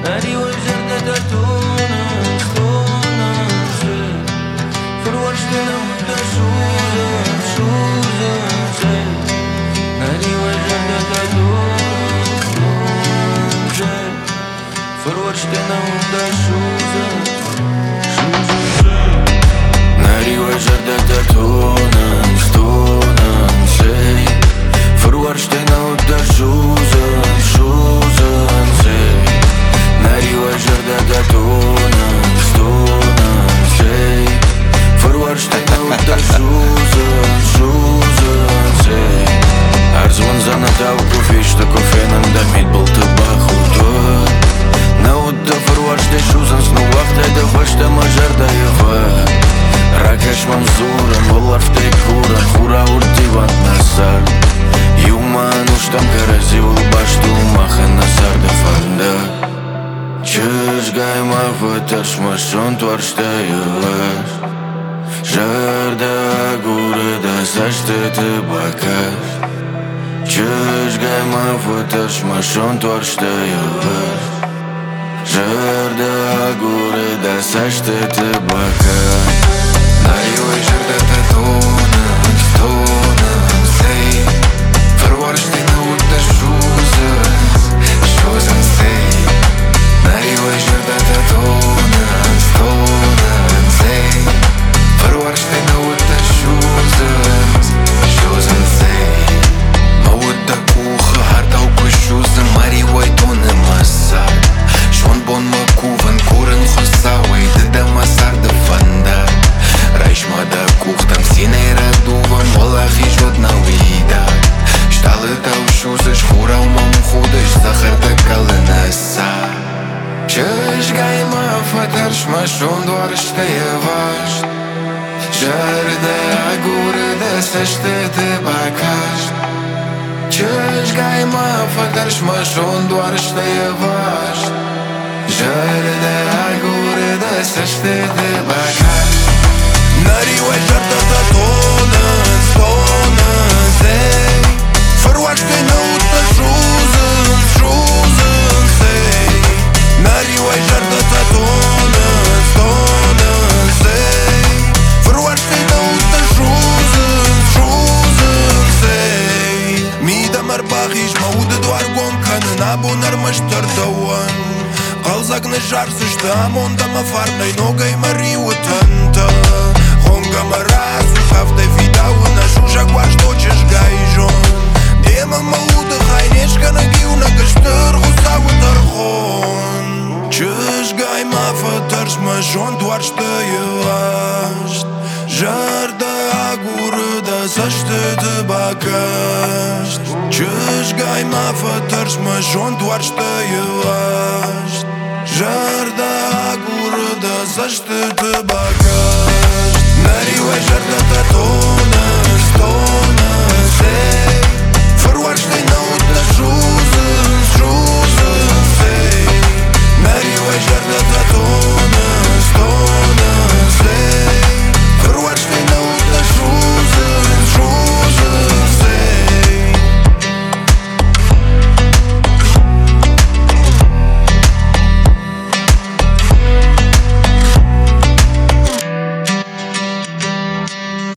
Nariu jerde da tona, stona se Forwaște la mută șuză, șuză se Nariu jerde da tona, stona se Forwaște la mută șuză, șuză se Nariu jerde da tona, stona se Forwaște la mută șuză, șuză se Nariu jerde da tona, stona se Forwaște la mută șuză, șuză se Arзвон тау кофешта кофенен да мит был табахуто Наудда форварште шузан снувахте да хваште мажар да ева Ракеш мамзуран волар в текуран хура уртиван насар Юман уштам карази улбашту махан насар да фанда Чыш гайма фытарш машон туарште еваш Жарда гуры да саште ты бакаш Чыш гайма фытарш машон туарште еваш Жарда гуры да саште ты бакаш Nariu jerde da tona, stona sei Forwaște la mută șuză, șuză sei Nariu jerde da tona, stona sei Forwaște la mută șuză, șuză sei Mă udă cu hartau cu șuză, Mariu ai tonă masar Și-un bon mă cuvân curân hosawai, de masar de fanda Райшма да кухтам синей радуван Молах и жодна уида Шталы тау шузыш хурау мам худыш Захарда калынаса Чыш гайма фатарш машон doar știe vașt Jărde agură de să-ște te bacașt Чыш гайма фатарш машон doar știe vașt Jărde agură de să-ște te bacașt Nariu jerde da tona, stona sei Forwaște la mută șuză, șuză sei Nariu jerde da tona, stona sei Forwaște la mută șuză, șuză sei Mii de mărbahiș mă udă doar gomcan În abonar mă ștărdăuan Qalzak në zharë së shtë amon da më farë Nëj nogaj më riu tënta Honga më rasu hafte vidau Në shusha kua shto që shgaj zhon Djema më udë hajneshka në giu Në kështër husau të rhon Që shgaj ma fëtërsh më zhon Duar shtë jë asht Zhardë agurë dhe së shtë të bakasht Që shgaj ma fëtërsh më zhon Duar shtë jë asht Жарда гуры да зашты ты багаж Nariu jerde da tona, stona sei